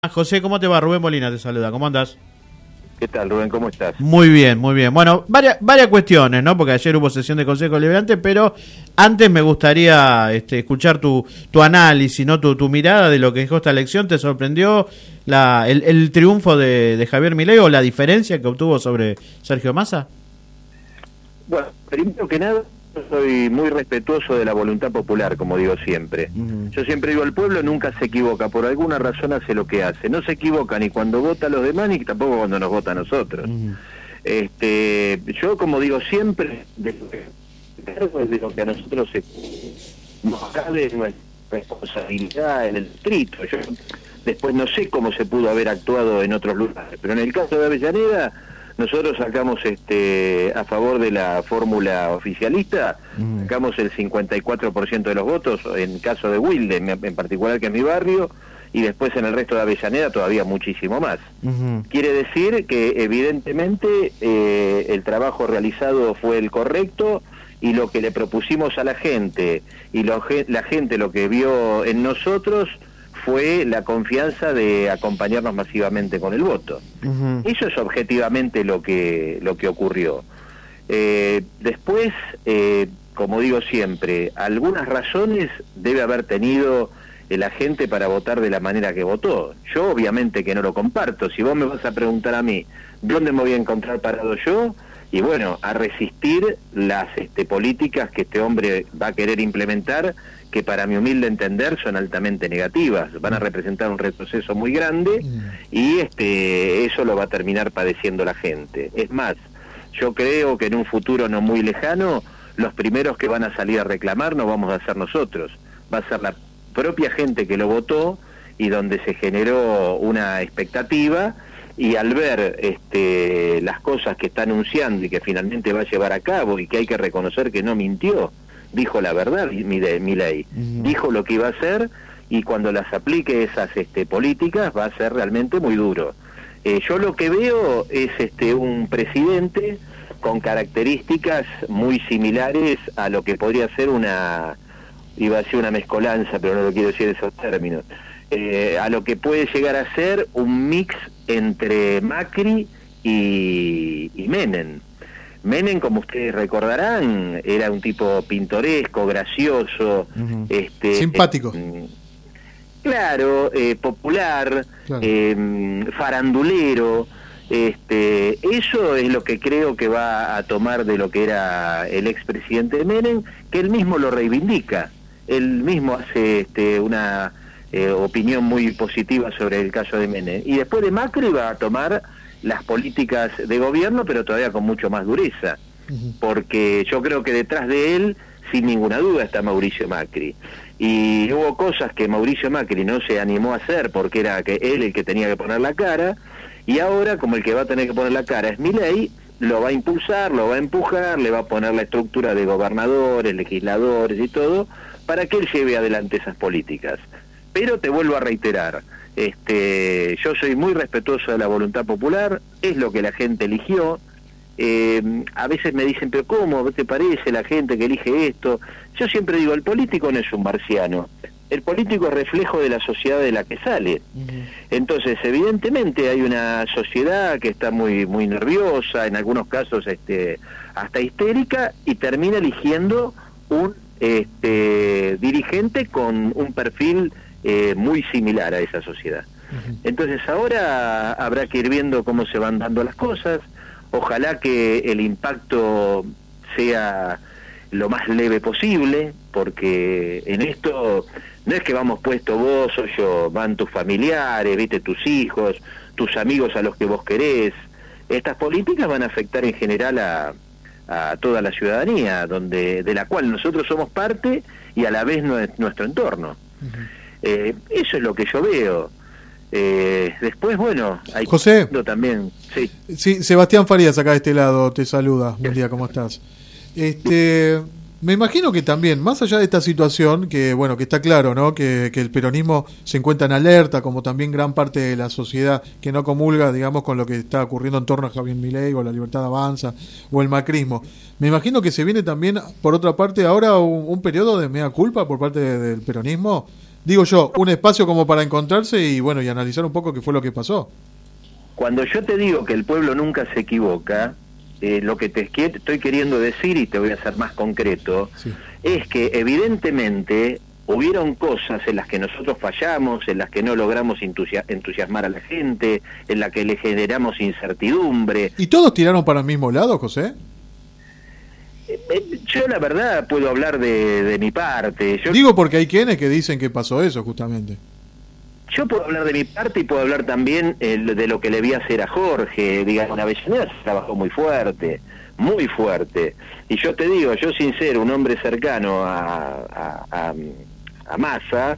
José, ¿cómo te va? Rubén Molina te saluda, ¿cómo andás? ¿Qué tal, Rubén? ¿Cómo estás? Muy bien, muy bien. Bueno, varias cuestiones, ¿no? Porque ayer hubo sesión de Consejo Deliberante, pero antes me gustaría escuchar tu análisis, ¿no? Tu mirada de lo que dejó esta elección. ¿Te sorprendió el triunfo de Javier Milei o la diferencia que obtuvo sobre Sergio Massa? Bueno, primero que nada, soy muy respetuoso de la voluntad popular, como digo siempre. Yo siempre digo, el pueblo nunca se equivoca, por alguna razón hace lo que hace. No se equivoca ni cuando vota a los demás, ni tampoco cuando nos vota a nosotros. Yo, como digo siempre, de lo que a nosotros nos cabe nuestra responsabilidad en el distrito. Yo después no sé cómo se pudo haber actuado en otros lugares, pero en el caso de Avellaneda, nosotros sacamos a favor de la fórmula oficialista, sacamos el 54% de los votos, en caso de Wilde, en particular, que es mi barrio, y después en el resto de Avellaneda todavía muchísimo más. Quiere decir que evidentemente el trabajo realizado fue el correcto, y lo que le propusimos a la gente, y la gente lo que vio en nosotros fue la confianza de acompañarnos masivamente con el voto. Eso es objetivamente lo que ocurrió. Después, como digo siempre, algunas razones debe haber tenido la gente para votar de la manera que votó. Yo obviamente que no lo comparto. Si vos me vas a preguntar a mí, ¿dónde me voy a encontrar parado yo? Y bueno, a resistir las políticas que este hombre va a querer implementar, que para mi humilde entender son altamente negativas, van a representar un retroceso muy grande y eso lo va a terminar padeciendo la gente. Es más, yo creo que en un futuro no muy lejano, los primeros que van a salir a reclamar no vamos a ser nosotros, va a ser la propia gente que lo votó y donde se generó una expectativa, y al ver las cosas que está anunciando y que finalmente va a llevar a cabo, y que hay que reconocer que no mintió, dijo la verdad, Milei, dijo lo que iba a hacer, y cuando las aplique esas políticas va a ser realmente muy duro. Yo lo que veo es un presidente con características muy similares a lo que podría ser iba a decir una mezcolanza, pero no lo quiero decir en esos términos, a lo que puede llegar a ser un mix entre Macri y Menem. Menem, como ustedes recordarán, era un tipo pintoresco, gracioso, simpático. Claro, popular, claro. Farandulero. Eso es lo que creo que va a tomar de lo que era el expresidente Menem, que él mismo lo reivindica. Él mismo hace una opinión muy positiva sobre el caso de Menem. Y después de Macri va a tomar las políticas de gobierno, pero todavía con mucho más dureza, porque yo creo que detrás de él, sin ninguna duda, está Mauricio Macri. Y hubo cosas que Mauricio Macri no se animó a hacer porque era él el que tenía que poner la cara, y ahora, como el que va a tener que poner la cara es Milei, lo va a impulsar, lo va a empujar, le va a poner la estructura de gobernadores, legisladores y todo, para que él lleve adelante esas políticas. Pero te vuelvo a reiterar, yo soy muy respetuoso de la voluntad popular, es lo que la gente eligió. A veces me dicen, pero ¿cómo te parece la gente que elige esto? Yo siempre digo, el político no es un marciano, el político es reflejo de la sociedad de la que sale. Entonces, evidentemente hay una sociedad que está muy muy nerviosa, en algunos casos hasta histérica, y termina eligiendo un dirigente con un perfil muy similar a esa sociedad. Entonces ahora habrá que ir viendo cómo se van dando las cosas. Ojalá que el impacto sea lo más leve posible, porque en esto no es que vamos puesto vos o yo, van tus familiares, viste, tus hijos, tus amigos a los que vos querés. Estas políticas van a afectar en general a toda la ciudadanía, de la cual nosotros somos parte y a la vez nuestro entorno. Eso es lo que yo veo. Después, bueno, hay José también. Sí, Sebastián Farías acá de este lado te saluda. Buen día, ¿cómo estás? Me imagino que también, más allá de esta situación, que bueno, que está claro, ¿no? Que el peronismo se encuentra en alerta, como también gran parte de la sociedad que no comulga, digamos, con lo que está ocurriendo en torno a Javier Milei o la Libertad Avanza o el macrismo. Me imagino que se viene también, por otra parte, ahora un periodo de mea culpa por parte del peronismo digo yo, un espacio como para encontrarse y bueno, y analizar un poco qué fue lo que pasó. Cuando yo te digo que el pueblo nunca se equivoca, lo que te estoy queriendo decir, y te voy a ser más concreto, Sí. es que evidentemente hubieron cosas en las que nosotros fallamos, en las que no logramos entusiasmar a la gente, en las que le generamos incertidumbre. ¿Y todos tiraron para el mismo lado, José? Yo la verdad puedo hablar de mi parte. Digo porque hay quienes que dicen que pasó eso, justamente. Yo puedo hablar de mi parte y puedo hablar también de lo que le vi hacer a Jorge. Digamos, en Avellaneda se trabajó muy fuerte. Y yo te digo, yo sin ser un hombre cercano a Massa,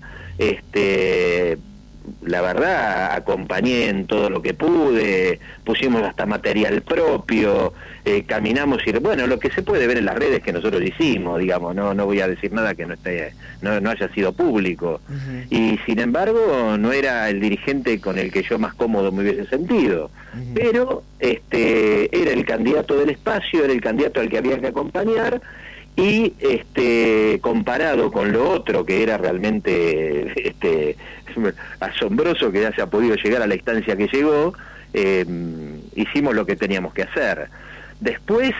la verdad acompañé en todo lo que pude, pusimos hasta material propio, caminamos y bueno, lo que se puede ver en las redes que nosotros hicimos, digamos, no voy a decir nada que no haya sido público. Uh-huh. Y sin embargo no era el dirigente con el que yo más cómodo me hubiese sentido, uh-huh. Pero era el candidato del espacio, era el candidato al que había que acompañar. Y comparado con lo otro, que era realmente asombroso que haya podido llegar a la instancia que llegó, hicimos lo que teníamos que hacer. Después,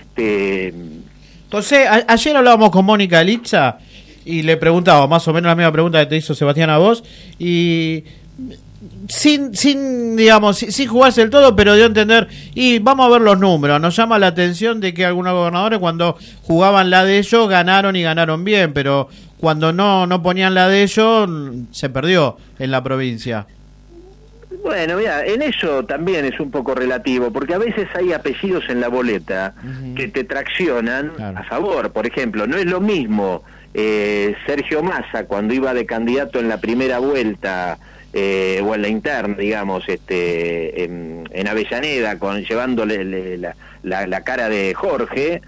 José, ayer hablábamos con Mónica Licha y le preguntaba más o menos la misma pregunta que te hizo Sebastián a vos, y sin jugarse el todo, pero dio a entender, y vamos a ver los números. Nos llama la atención de que algunos gobernadores cuando jugaban la de ellos ganaron y ganaron bien, pero cuando no ponían la de ellos se perdió en la provincia. Bueno, mira, en eso también es un poco relativo, porque a veces hay apellidos en la boleta, uh-huh, que te traccionan, claro, a favor. Por ejemplo, no es lo mismo Sergio Massa cuando iba de candidato en la primera vuelta, o en la interna, digamos, en Avellaneda, llevándole la cara de Jorge,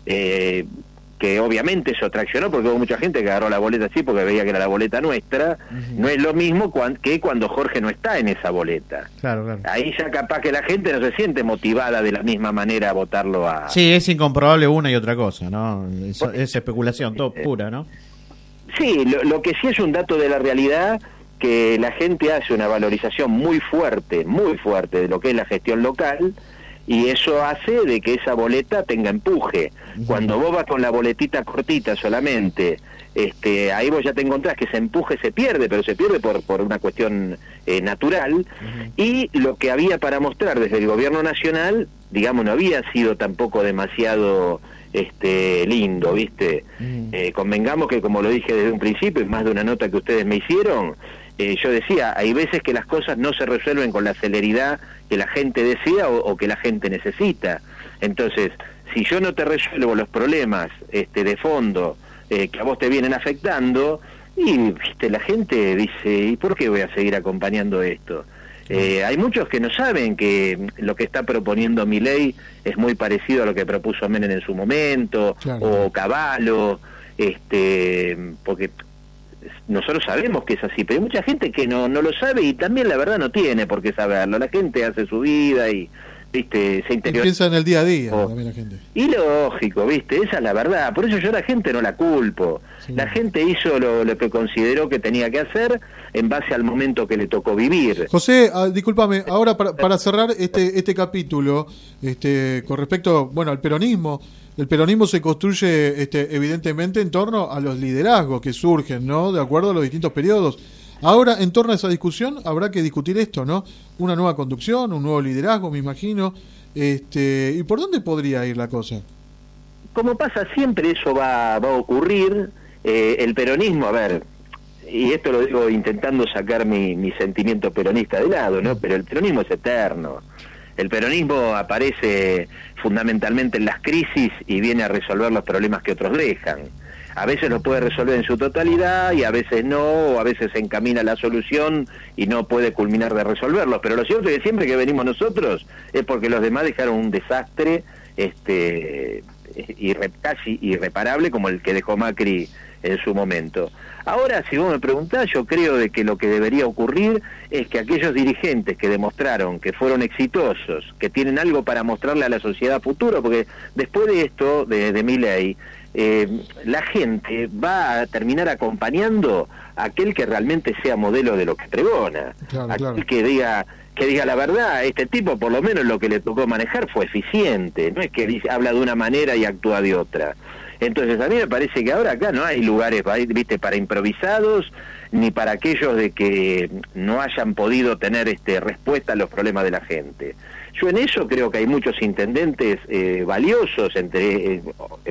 que obviamente eso traccionó porque hubo mucha gente que agarró la boleta así porque veía que era la boleta nuestra. Uh-huh. No es lo mismo que cuando Jorge no está en esa boleta. Claro, claro. Ahí ya capaz que la gente no se siente motivada de la misma manera a votarlo a... Sí, es incomprobable una y otra cosa, ¿no? Es especulación, todo pura, ¿no? Sí, lo que sí es un dato de la realidad, que la gente hace una valorización muy fuerte de lo que es la gestión local, y eso hace de que esa boleta tenga empuje. Uh-huh. Cuando vos vas con la boletita cortita solamente, ahí vos ya te encontrás que ese empuje se pierde, pero se pierde por una cuestión natural. Uh-huh. Y lo que había para mostrar desde el gobierno nacional, digamos, no había sido tampoco demasiado lindo, ¿viste? Uh-huh. Convengamos que, como lo dije desde un principio, en más de una nota que ustedes me hicieron, yo decía, hay veces que las cosas no se resuelven con la celeridad que la gente desea o que la gente necesita. Entonces, si yo no te resuelvo los problemas de fondo que a vos te vienen afectando, y viste, la gente dice, ¿y por qué voy a seguir acompañando esto? Hay muchos que no saben que lo que está proponiendo Milei es muy parecido a lo que propuso Menem en su momento, claro, o Cavallo, porque nosotros sabemos que es así, pero hay mucha gente que no lo sabe, y también la verdad no tiene por qué saberlo. La gente hace su vida y, viste, se interioriza. Piensa en el día a día también la gente. Y lógico, viste, esa es la verdad. Por eso yo a la gente no la culpo. Sí. La gente hizo lo que consideró que tenía que hacer en base al momento que le tocó vivir. José, discúlpame, ahora para cerrar este capítulo, con respecto, bueno, al peronismo. El peronismo se construye evidentemente en torno a los liderazgos que surgen, ¿no? De acuerdo a los distintos periodos. Ahora, en torno a esa discusión, habrá que discutir esto, ¿no? Una nueva conducción, un nuevo liderazgo, me imagino. ¿Y por dónde podría ir la cosa? Como pasa siempre, eso va a ocurrir. El peronismo, a ver, y esto lo digo intentando sacar mi sentimiento peronista de lado, ¿no? Pero el peronismo es eterno. El peronismo aparece fundamentalmente en las crisis y viene a resolver los problemas que otros dejan. A veces lo puede resolver en su totalidad y a veces no, o a veces se encamina la solución y no puede culminar de resolverlos. Pero lo cierto es que siempre que venimos nosotros es porque los demás dejaron un desastre casi irreparable como el que dejó Macri en su momento. Ahora, si vos me preguntás, yo creo de que lo que debería ocurrir es que aquellos dirigentes que demostraron que fueron exitosos, que tienen algo para mostrarle a la sociedad futuro, porque después de esto, de Milei, la gente va a terminar acompañando a aquel que realmente sea modelo de lo que pregona, aquel que diga la verdad, este tipo por lo menos lo que le tocó manejar fue eficiente, no es que habla de una manera y actúa de otra. Entonces a mí me parece que ahora acá no hay lugares, viste, para improvisados, ni para aquellos de que no hayan podido tener respuesta a los problemas de la gente. Yo en eso creo que hay muchos intendentes valiosos, entre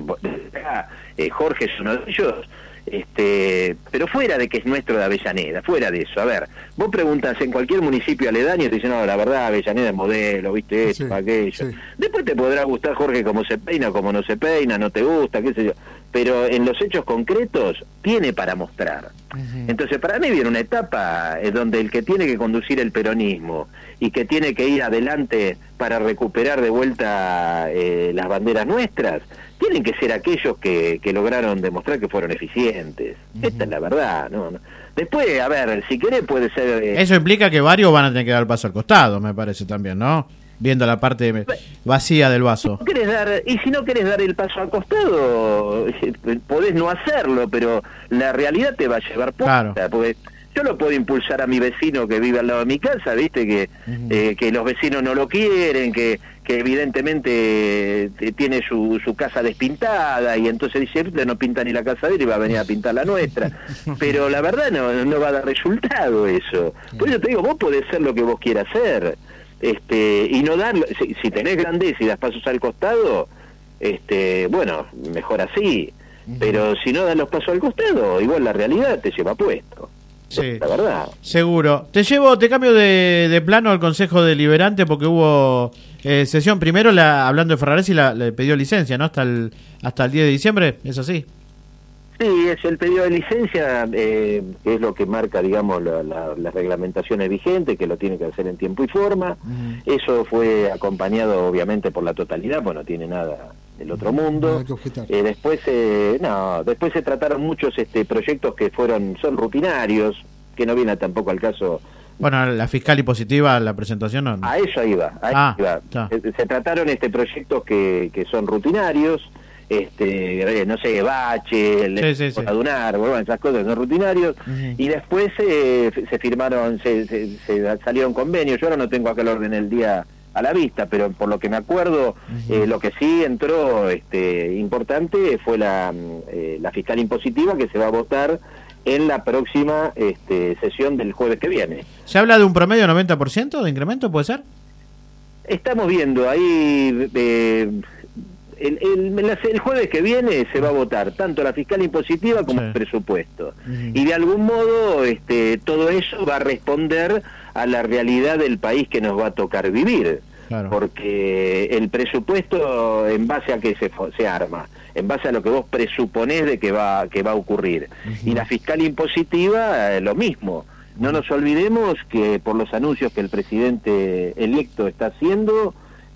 Jorge es uno de ellos, pero fuera de que es nuestro de Avellaneda, fuera de eso. A ver, vos preguntas en cualquier municipio aledaño y te dicen, no, la verdad Avellaneda es modelo, viste esto, aquello. Sí. Después te podrá gustar Jorge cómo se peina, cómo no se peina, no te gusta, qué sé yo. Pero en los hechos concretos tiene para mostrar. Entonces para mí viene una etapa donde el que tiene que conducir el peronismo y que tiene que ir adelante para recuperar de vuelta las banderas nuestras, tienen que ser aquellos que lograron demostrar que fueron eficientes. Esta es la verdad, ¿no? Después, a ver, si querés puede ser... Eso implica que varios van a tener que dar el paso al costado, me parece también, ¿no? Viendo la parte vacía del vaso. Si no querés dar el paso al costado, podés no hacerlo, pero la realidad te va a llevar puesta, claro. Porque yo lo puedo impulsar a mi vecino que vive al lado de mi casa, viste, que los vecinos no lo quieren, que evidentemente tiene su casa despintada, y entonces dice, no pinta ni la casa de él y va a venir a pintar la nuestra. Pero la verdad no va a dar resultado eso. Por eso te digo, vos podés ser lo que vos quieras ser. Y no darlo, si tenés grandeza y das pasos al costado, bueno, mejor así, pero si no das los pasos al costado, igual la realidad te lleva puesto. Sí, la verdad. Seguro. Te cambio de plano al Consejo Deliberante porque hubo sesión. Primero, hablando de Ferraresi, le pidió licencia, ¿no? Hasta el 10 de diciembre, ¿es así? Sí, es el pedido de licencia, que es lo que marca, digamos, las reglamentaciones vigentes, que lo tiene que hacer en tiempo y forma. Eso fue acompañado, obviamente, por la totalidad, pues no tiene nada del otro mundo. Después se trataron muchos proyectos que son rutinarios, que no viene tampoco al caso. Bueno, la fiscal impositiva, la presentación no. A eso iba. Se trataron proyectos que son rutinarios. No sé, bache, Dunar, bueno, esas cosas son rutinarios, y después se firmaron, se salieron convenios. Yo ahora no tengo acá el orden del día a la vista, pero por lo que me acuerdo, lo que sí entró importante fue la fiscal impositiva, que se va a votar en la próxima sesión del jueves que viene. ¿Se habla de un promedio 90% de incremento, puede ser? Estamos viendo ahí... El jueves que viene se va a votar tanto la fiscal impositiva como el presupuesto. Y de algún modo todo eso va a responder a la realidad del país que nos va a tocar vivir. Claro. Porque el presupuesto, en base a que se arma, en base a lo que vos presuponés de que va a ocurrir. Y la fiscal impositiva, lo mismo. No nos olvidemos que por los anuncios que el presidente electo está haciendo...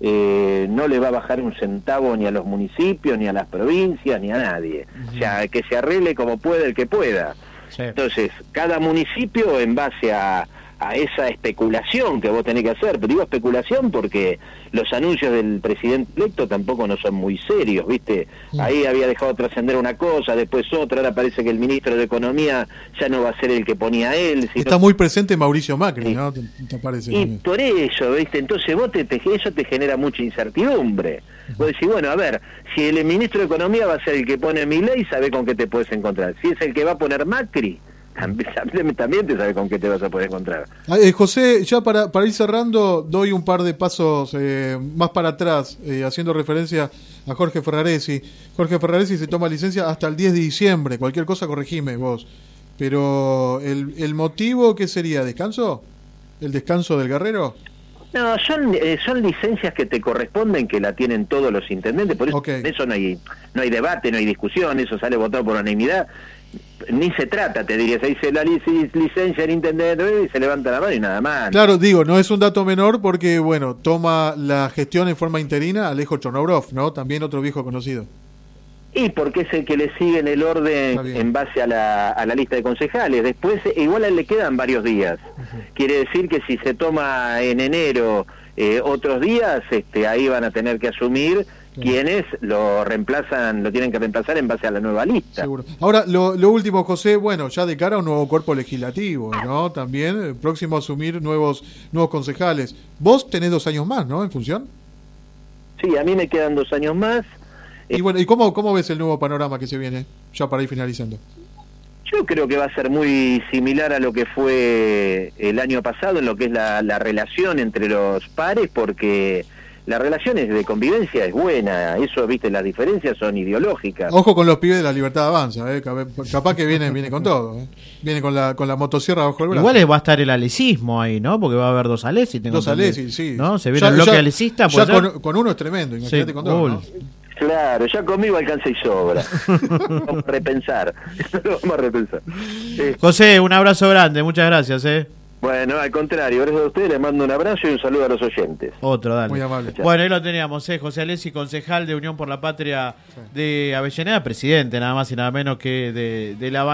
no le va a bajar un centavo ni a los municipios, ni a las provincias, ni a nadie. O sea, que se arregle como pueda el que pueda. Sí. Entonces, cada municipio, en base a esa especulación que vos tenés que hacer, pero digo especulación porque los anuncios del presidente electo tampoco no son muy serios, ¿viste? Ahí había dejado trascender una cosa, después otra, ahora parece que el ministro de Economía ya no va a ser el que ponía él. Está muy presente Mauricio Macri, ¿no? ¿Te parece? Y por eso, ¿viste? Entonces vos eso te genera mucha incertidumbre. Vos decís, bueno, a ver, si el ministro de Economía va a ser el que pone Milei, sabés con qué te puedes encontrar. Si es el que va a poner Macri, también te sabes con qué te vas a poder encontrar. José, ya para ir cerrando, doy un par de pasos más para atrás, haciendo referencia a Jorge Ferraresi. Jorge Ferraresi se toma licencia hasta el 10 de diciembre, cualquier cosa corregime vos. Pero el motivo, ¿qué sería? ¿Descanso? ¿El descanso del guerrero? No, son licencias que te corresponden, que la tienen todos los intendentes, por eso en eso no hay debate, no hay discusión, eso sale votado por unanimidad. Ni se trata, te diría, se dice la licencia del intendente y se levanta la mano y nada más. Claro, digo, no es un dato menor porque, bueno, toma la gestión en forma interina Alejo Chornobrov, ¿no? También otro viejo conocido. Y porque es el que le sigue en el orden en base a la lista de concejales. Después, igual a él le quedan varios días. Quiere decir que si se toma en enero otros días, ahí van a tener que asumir quienes lo tienen que reemplazar en base a la nueva lista. Seguro. Ahora, lo último, José, bueno, ya de cara a un nuevo cuerpo legislativo, ¿no? También próximo a asumir nuevos concejales. Vos tenés 2 años más, ¿no? En función. Sí, a mí me quedan 2 años más. Y bueno, ¿y cómo ves el nuevo panorama que se viene? Ya para ir finalizando. Yo creo que va a ser muy similar a lo que fue el año pasado en lo que es la relación entre los pares, porque la relación de convivencia es buena. Eso, viste, las diferencias son ideológicas. Ojo con los pibes de la Libertad Avanza, capaz que viene con todo, viene con la motosierra bajo el brazo. Igual va a estar el alesismo ahí, ¿no? Porque va a haber 2 Alessi. 2 Alessi, sí. ¿No? Se viene el bloque alesista. Ya con uno es tremendo, imagínate con 2, ¿no? Claro, ya conmigo alcanza y sobra. Vamos a repensar. José, un abrazo grande, muchas gracias. Bueno, al contrario, gracias a ustedes, les mando un abrazo y un saludo a los oyentes. Otro, dale. Muy amable. Bueno, ahí lo teníamos, José Alessi, concejal de Unión por la Patria de Avellaneda, presidente nada más y nada menos que de la